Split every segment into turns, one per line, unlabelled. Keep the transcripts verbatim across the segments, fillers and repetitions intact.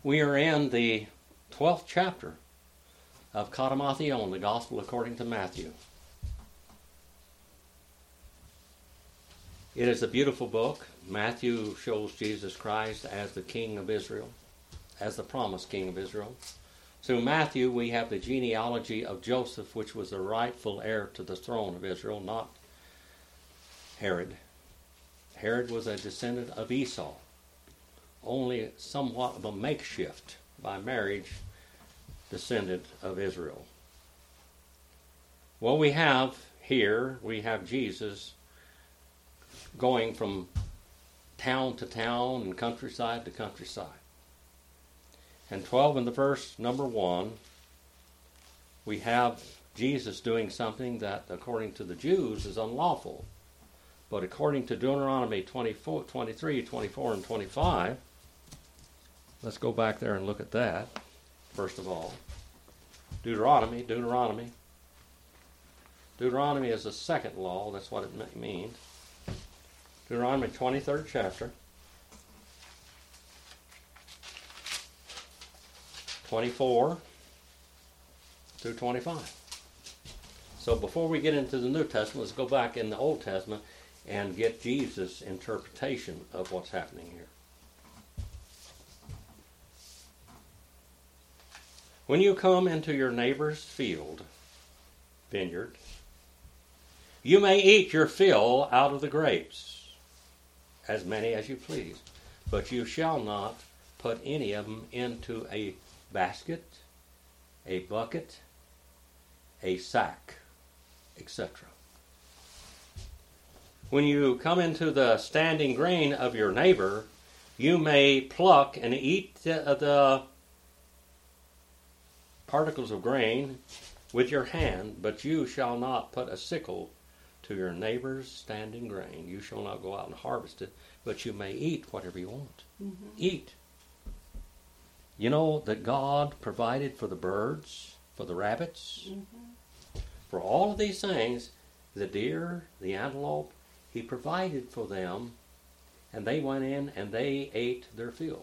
We are in the twelfth chapter of Katamathion, the Gospel according to Matthew. It is a beautiful book. Matthew shows Jesus Christ as the King of Israel, as the promised King of Israel. Through Matthew, we have the genealogy of Joseph, which was the rightful heir to the throne of Israel, not Herod. Herod was a descendant of Esau, only somewhat of a makeshift, by marriage, descendant of Israel. Well, we have here, we have Jesus going from town to town and countryside to countryside. And twelve in the verse number one, we have Jesus doing something that, according to the Jews, is unlawful. But according to Deuteronomy twenty-four, twenty-three, twenty-four, and twenty-five, let's go back there and look at that, first of all. Deuteronomy, Deuteronomy. Deuteronomy is the second law, that's what it means. Deuteronomy twenty-third chapter. twenty-four through twenty-five. So before we get into the New Testament, let's go back in the Old Testament and get Jesus' interpretation of what's happening here. When you come into your neighbor's field, vineyard, you may eat your fill out of the grapes, as many as you please, but you shall not put any of them into a basket, a bucket, a sack, et cetera. When you come into the standing grain of your neighbor, you may pluck and eat the, the particles of grain with your hand, but you shall not put a sickle to your neighbor's standing grain. You shall not go out and harvest it, but you may eat whatever you want. Mm-hmm. Eat. You know that God provided for the birds, for the rabbits, mm-hmm. for all of these things, the deer, the antelope, He provided for them, and they went in and they ate their fill.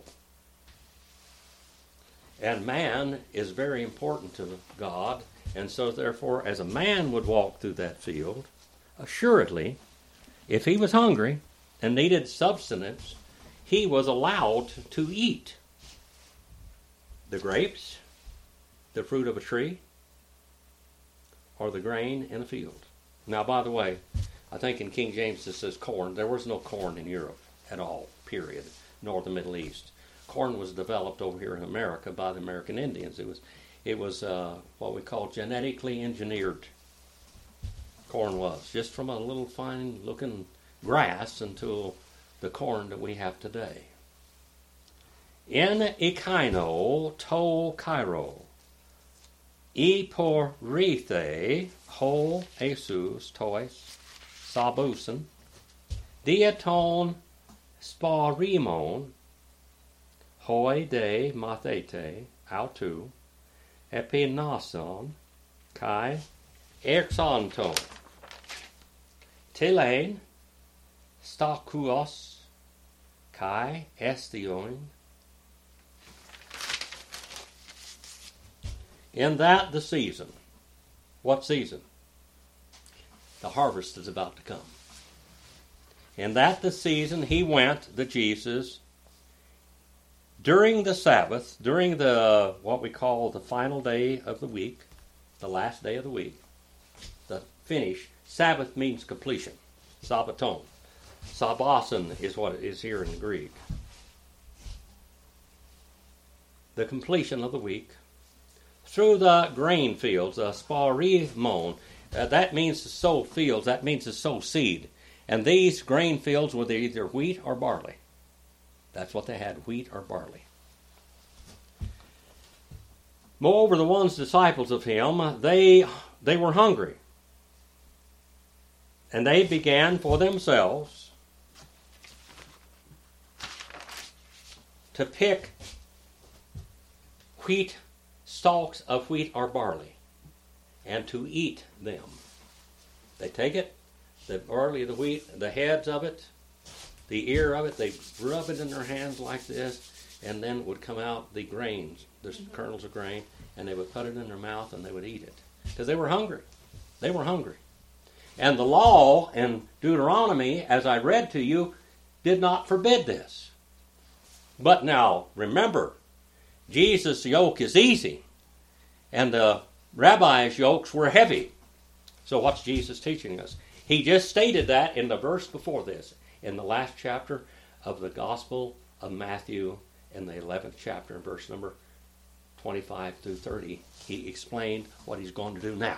And man is very important to God, and so therefore, as a man would walk through that field, assuredly, if he was hungry and needed subsistence, he was allowed to eat the grapes, the fruit of a tree, or the grain in a field. Now, by the way, I think in King James it says corn. There was no corn in Europe at all, period, nor the Middle East. Corn was developed over here in America by the American Indians. It was, it was uh, what we call genetically engineered. Corn was, just from a little fine-looking grass until the corn that we have today. En ikaino to Cairo, e porthe ho Jesus tois sabusen, diaton sparimon, hoi de mathete autu, epinason, kai exanton. Telain, stakuos, kai estion. In that the season. What season? The harvest is about to come. In that the season he went, the Jesus, during the Sabbath, during the, what we call the final day of the week, the last day of the week, the finish. Sabbath means completion. Sabbaton. Sabbason is what it is here in the Greek. The completion of the week. Through the grain fields, the sparimon. Uh, that means to sow fields. That means to sow seed. And these grain fields were either wheat or barley. That's what they had, wheat or barley. Moreover, the ones disciples of him, they they were hungry. And they began for themselves to pick wheat, stalks of wheat or barley, and to eat them. They take it, the barley, the wheat, the heads of it, the ear of it, they'd rub it in their hands like this, and then would come out the grains, the mm-hmm. kernels of grain, and they would put it in their mouth and they would eat it. Because they were hungry. They were hungry. And the law in Deuteronomy, as I read to you, did not forbid this. But now, remember, Jesus' yoke is easy, and the rabbis' yokes were heavy. So what's Jesus teaching us? He just stated that in the verse before this, in the last chapter of the Gospel of Matthew, in the eleventh chapter, verse number twenty-five through thirty. He explained what he's going to do now.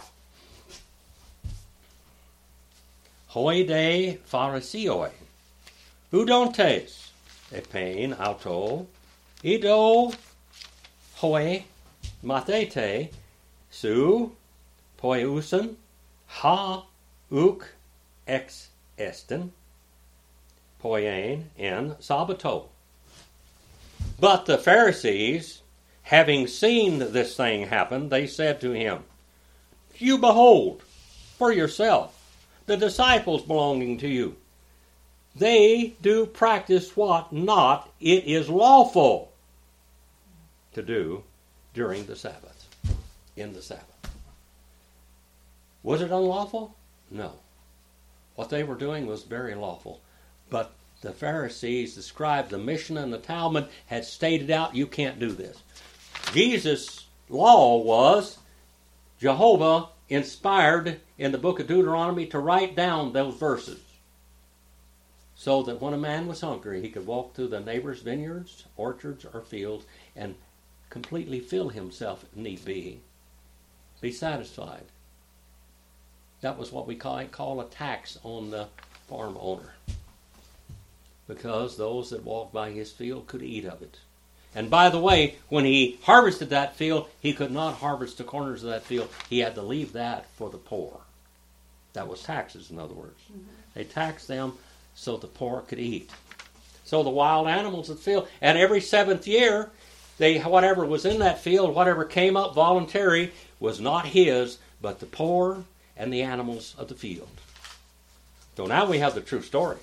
Hoi de Pharisioi, udontes, epein auto, ido hoi mathete, su poiusen, ha uk ex esten, poien en sabato. But the Pharisees, having seen this thing happen, they said to him, you behold for yourself the disciples belonging to you. They do practice what not it is lawful to do during the Sabbath, in the Sabbath. Was it unlawful? No. What they were doing was very lawful. But the Pharisees, the scribes, the Mishnah, and the Talmud had stated out, you can't do this. Jesus' law was Jehovah inspired in the book of Deuteronomy to write down those verses so that when a man was hungry, he could walk through the neighbor's vineyards, orchards, or fields and completely fill himself if need be. Be satisfied. That was what we call, call a tax on the farm owner, because those that walked by his field could eat of it. And by the way, when he harvested that field, he could not harvest the corners of that field. He had to leave that for the poor. That was taxes, in other words. Mm-hmm. They taxed them so the poor could eat. So the wild animals of the field, and every seventh year, they whatever was in that field, whatever came up voluntary, was not his, but the poor and the animals of the field. So now we have the true story.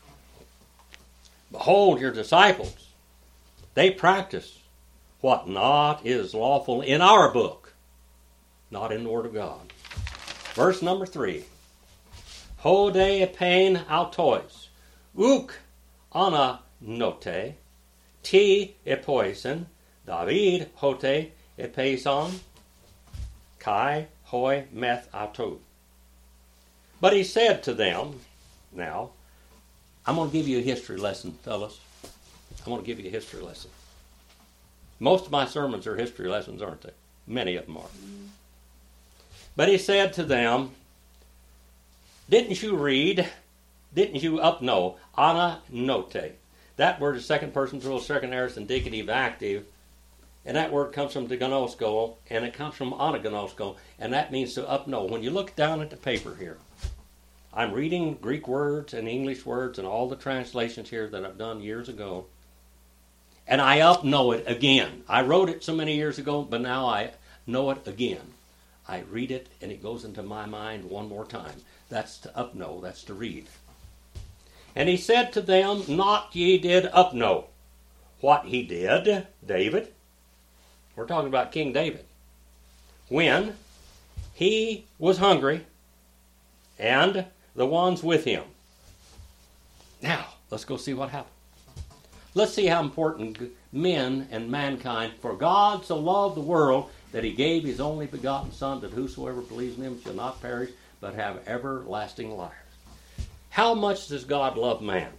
Behold your disciples. They practice what not is lawful in our book, not in the Word of God. Verse number three. Ho de epein autois, uk ana note, ti epoisen, David hote epeison, kai hoi meth auto. But he said to them, now, I'm going to give you a history lesson, fellas. I'm going to give you a history lesson. Most of my sermons are history lessons, aren't they? Many of them are. Mm-hmm. But he said to them, didn't you read, didn't you up know, ana note? That word is second person plural, second aorist indicative active, and that word comes from diagnosko, and it comes from anagnosko, and that means to up know. When you look down at the paper here, I'm reading Greek words and English words and all the translations here that I've done years ago, and I up know it again. I wrote it so many years ago, but now I know it again. I read it, and it goes into my mind one more time. That's to up know, that's to read. And he said to them, not ye did up know what he did, David. We're talking about King David. When he was hungry, and the ones with him. Now, let's go see what happened. Let's see how important men and mankind, for God so loved the world that he gave his only begotten Son, that whosoever believes in him shall not perish, but have everlasting life. How much does God love man?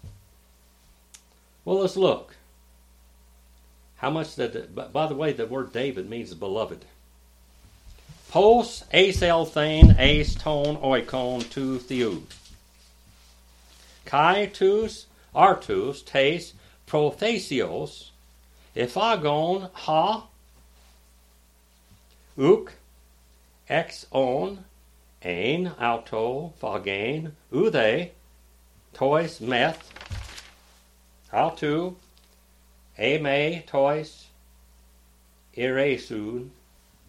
Well, let's look. How much did, by the way, the word David means beloved. Pos asel thane as ton oikon tu theou. Kai tus artus tes prophesios ephagon ha uk ex on ein auto phagain ude tois meth autu eme tois iresun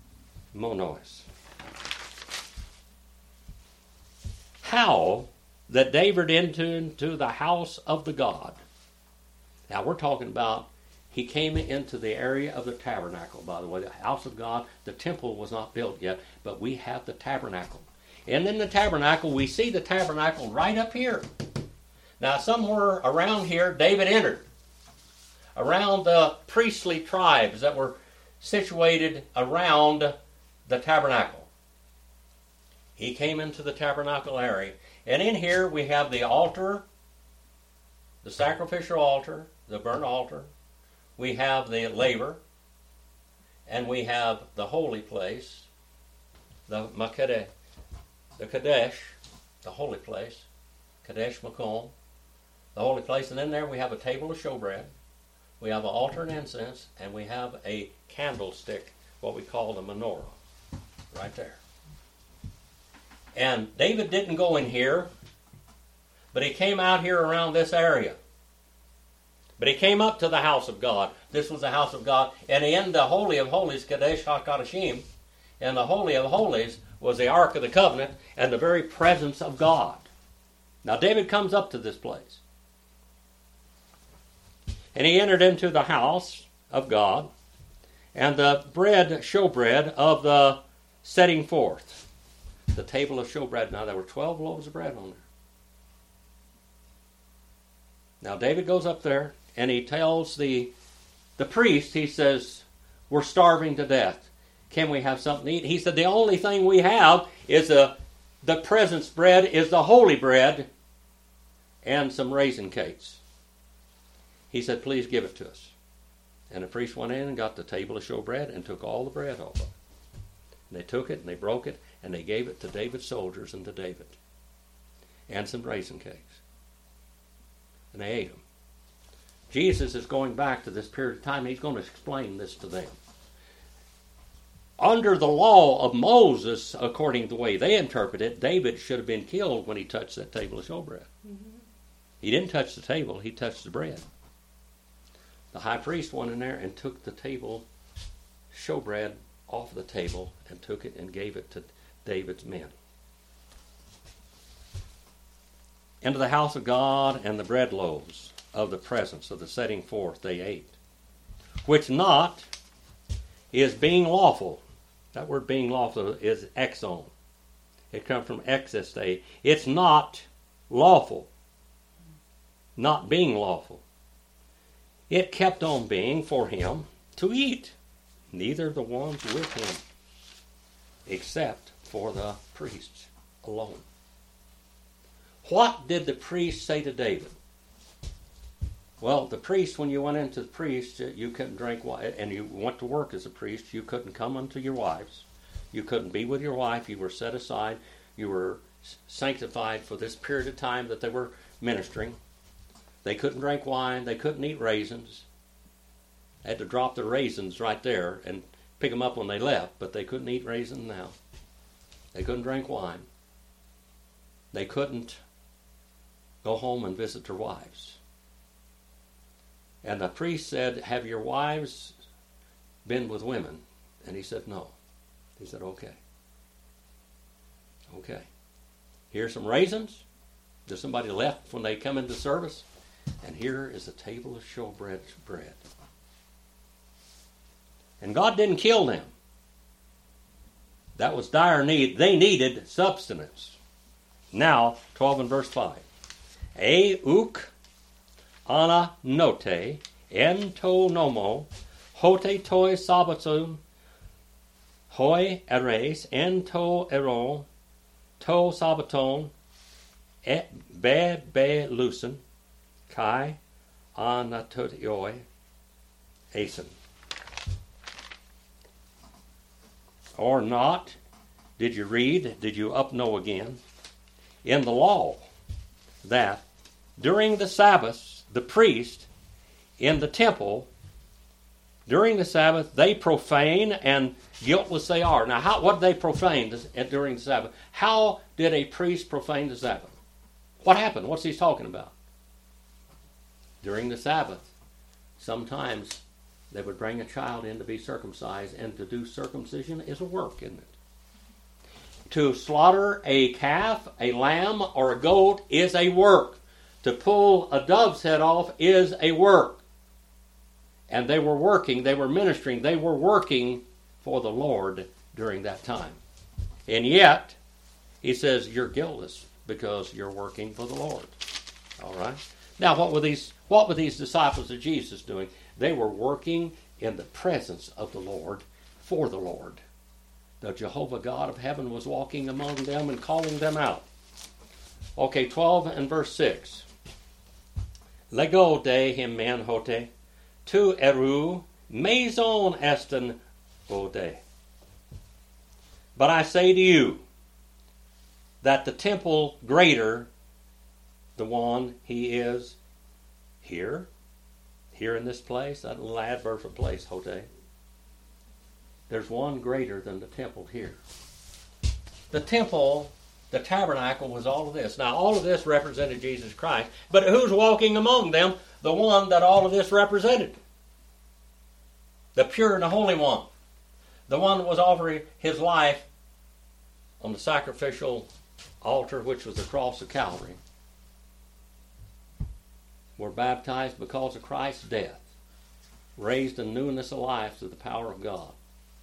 monois. How that David entered into the house of the God. Now we're talking about he came into the area of the tabernacle, by the way, the house of God. The temple was not built yet, but we have the tabernacle. And in the tabernacle, we see the tabernacle right up here. Now somewhere around here, David entered. Around the priestly tribes that were situated around the tabernacle. He came into the tabernacle area. And in here we have the altar, the sacrificial altar, the burnt altar. We have the laver, and we have the holy place, the Makedesh, the Kadesh, the holy place, Kadesh Makom, the holy place. And then there we have a table of showbread. We have an altar and incense, and we have a candlestick, what we call the menorah, right there. And David didn't go in here, but he came out here around this area. But he came up to the house of God. This was the house of God. And in the Holy of Holies, Kadesh HaKadashim, and the Holy of Holies was the Ark of the Covenant and the very presence of God. Now David comes up to this place. And he entered into the house of God, and the bread, showbread of the setting forth. The table of showbread. Now there were twelve loaves of bread on there. Now David goes up there, and he tells the, the priest, he says, we're starving to death. Can we have something to eat? He said, the only thing we have is a, the presence bread, is the holy bread, and some raisin cakes. He said, please give it to us. And the priest went in and got the table of showbread and took all the bread off of it. And they took it and they broke it and they gave it to David's soldiers and to David. And some raisin cakes. And they ate them. Jesus is going back to this period of time. And he's going to explain this to them. Under the law of Moses, according to the way they interpret it, David should have been killed when he touched that table of showbread. Mm-hmm. He didn't touch the table, he touched the bread. The high priest went in there and took the table, showbread off the table, and took it and gave it to David's men. Into the house of God and the bread loaves of the presence of the setting forth they ate, which not is being lawful. That word being lawful is exon. It comes from existe. It's not lawful. Not being lawful. It kept on being for him to eat, neither the ones with him, except for the priests alone. What did the priest say to David? Well, the priest, when you went into the priest, you couldn't drink wine, and you went to work as a priest, you couldn't come unto your wives. You couldn't be with your wife. You were set aside. You were sanctified for this period of time that they were ministering. They couldn't drink wine. They couldn't eat raisins. They had to drop the raisins right there and pick them up when they left, but they couldn't eat raisins now. They couldn't drink wine. They couldn't go home and visit their wives. And the priest said, have your wives been with women? And he said, no. He said, okay. Okay. Here's some raisins. There's somebody left when they come into service. And here is a table of showbread bread. And God didn't kill them. That was dire need. They needed substance. Now, twelve and verse five. E uk ana note ento nomo hote toi sabatum hoi eres ento eron to sabaton et be be lucen kai anatotioi asen. Or not, did you read, did you up know again, in the law, that during the Sabbath, the priest in the temple, during the Sabbath, they profane, and guiltless they are. Now, how, what did they profane during the Sabbath? How did a priest profane the Sabbath? What happened? What's he talking about? During the Sabbath, sometimes they would bring a child in to be circumcised, and to do circumcision is a work, isn't it? To slaughter a calf, a lamb, or a goat is a work. To pull a dove's head off is a work. And they were working, they were ministering, they were working for the Lord during that time. And yet, he says, you're guiltless because you're working for the Lord. All right? Now, what were these, what were these disciples of Jesus doing? They were working in the presence of the Lord for the Lord. The Jehovah God of heaven was walking among them and calling them out. Okay, twelve and verse six. Lego de him man hote, tu eru maison esten ode. But I say to you that the temple greater, the one he is here, here in this place, that little adverb for place, hote. There's one greater than the temple here. The temple, the tabernacle was all of this. Now, all of this represented Jesus Christ. But who's walking among them? The one that all of this represented. The pure and the holy one. The one that was offering his life on the sacrificial altar, which was the cross of Calvary. Were baptized because of Christ's death. Raised in newness of life through the power of God.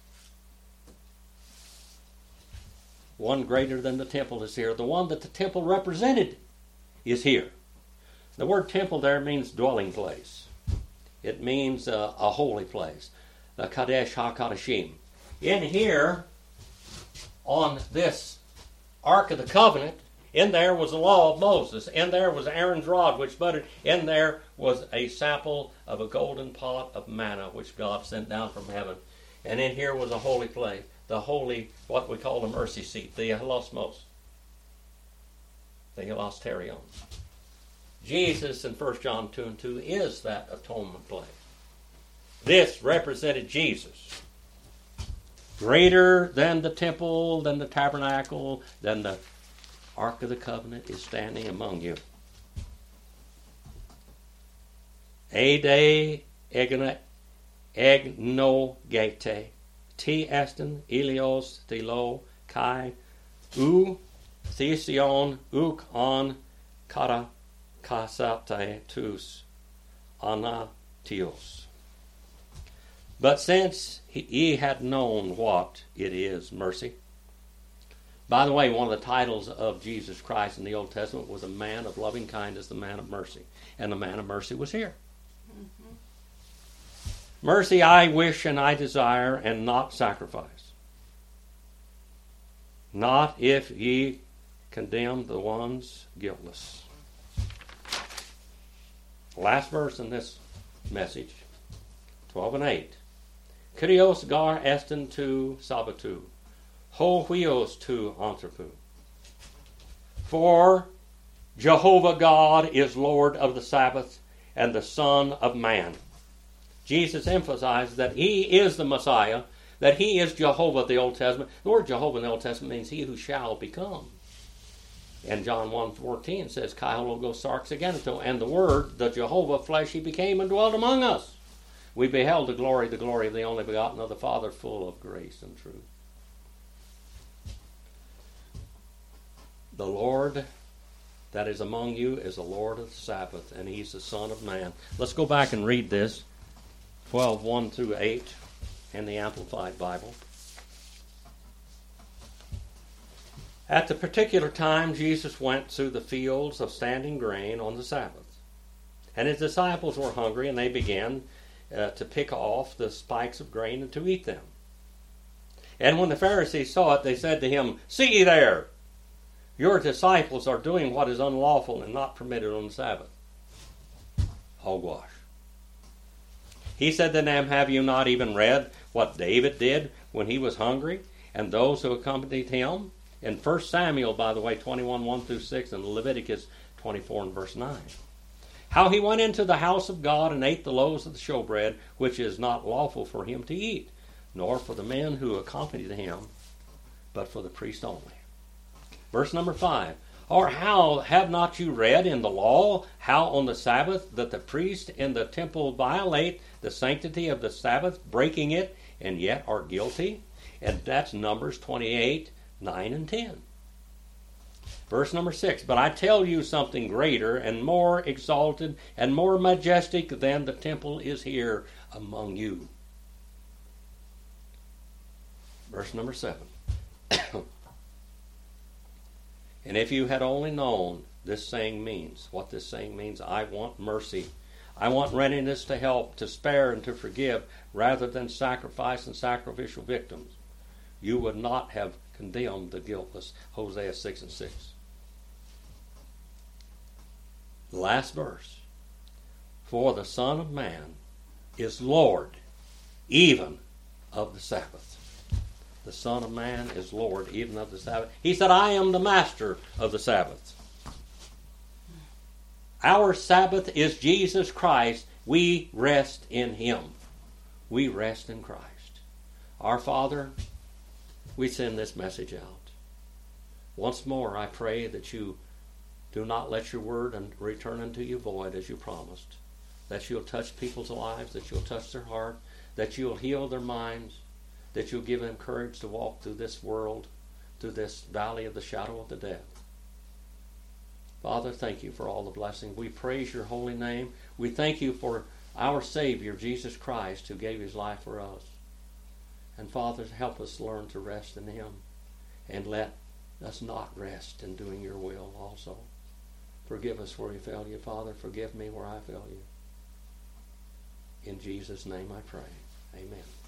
One greater than the temple is here. The one that the temple represented is here. The word temple there means dwelling place. It means uh, a holy place. The Kadesh HaKadashim. In here, on this Ark of the Covenant, in there was the law of Moses. In there was Aaron's rod which budded. In there was a sample of a golden pot of manna which God sent down from heaven. And in here was a holy place. The holy, what we call the mercy seat, the Hilasmos, the Hilasterion. Jesus in First John two and two is that atonement place. This represented Jesus. Greater than the temple, than the tabernacle, than the Ark of the Covenant is standing among you. Ede egnogete. T esten ilios thelo kai u thesion uk on kara kasate tus anatios. But since ye had known what it is, mercy. By the way, one of the titles of Jesus Christ in the Old Testament was a man of loving kindness, the man of mercy. And the man of mercy was here. Mercy I wish and I desire, and not sacrifice. Not if ye condemn the ones guiltless. Last verse in this message, twelve and eight. Kyrios gar esten tu sabatu, ho huios tu anthropu. For Jehovah God is Lord of the Sabbath and the Son of Man. Jesus emphasizes that he is the Messiah, that he is Jehovah of the Old Testament. The word Jehovah in the Old Testament means he who shall become. And John one fourteen says, Kai logos sarx agenitou, and the word, the Jehovah flesh, he became and dwelt among us. We beheld the glory, the glory of the only begotten of the Father, full of grace and truth. The Lord that is among you is the Lord of the Sabbath, and he's the Son of Man. Let's go back and read this. twelve, one through eight in the Amplified Bible. At the particular time, Jesus went through the fields of standing grain on the Sabbath. And his disciples were hungry, and they began uh, to pick off the spikes of grain and to eat them. And when the Pharisees saw it, they said to him, See ye there, your disciples are doing what is unlawful and not permitted on the Sabbath. Hogwash. He said to them, Have you not even read what David did when he was hungry, and those who accompanied him? In First Samuel, by the way, twenty-one, one through six, and Leviticus twenty-four and verse nine. How he went into the house of God and ate the loaves of the showbread, which is not lawful for him to eat, nor for the men who accompanied him, but for the priest only. Verse number five. Or how have not you read in the law how on the Sabbath that the priest in the temple violate the sanctity of the Sabbath, breaking it, and yet are guilty? And that's Numbers twenty-eight, nine and ten. Verse number six, but I tell you something greater and more exalted and more majestic than the temple is here among you. Verse number seven. And if you had only known this saying means, what this saying means, I want mercy. I want readiness to help, to spare, and to forgive, rather than sacrifice and sacrificial victims, you would not have condemned the guiltless. Hosea six and six. The last verse. For the Son of Man is Lord, even of the Sabbath. The Son of Man is Lord, even of the Sabbath. He said, I am the master of the Sabbath. Our Sabbath is Jesus Christ. We rest in Him. We rest in Christ. Our Father, we send this message out. Once more, I pray that you do not let your word return unto you void as you promised. That you'll touch people's lives, that you'll touch their heart, that you'll heal their minds, that you'll give them courage to walk through this world, through this valley of the shadow of the death. Father, thank you for all the blessings. We praise your holy name. We thank you for our Savior, Jesus Christ, who gave his life for us. And Father, help us learn to rest in him, and let us not rest in doing your will also. Forgive us where we failed you, Father. Forgive me where I failed you. In Jesus' name I pray. Amen.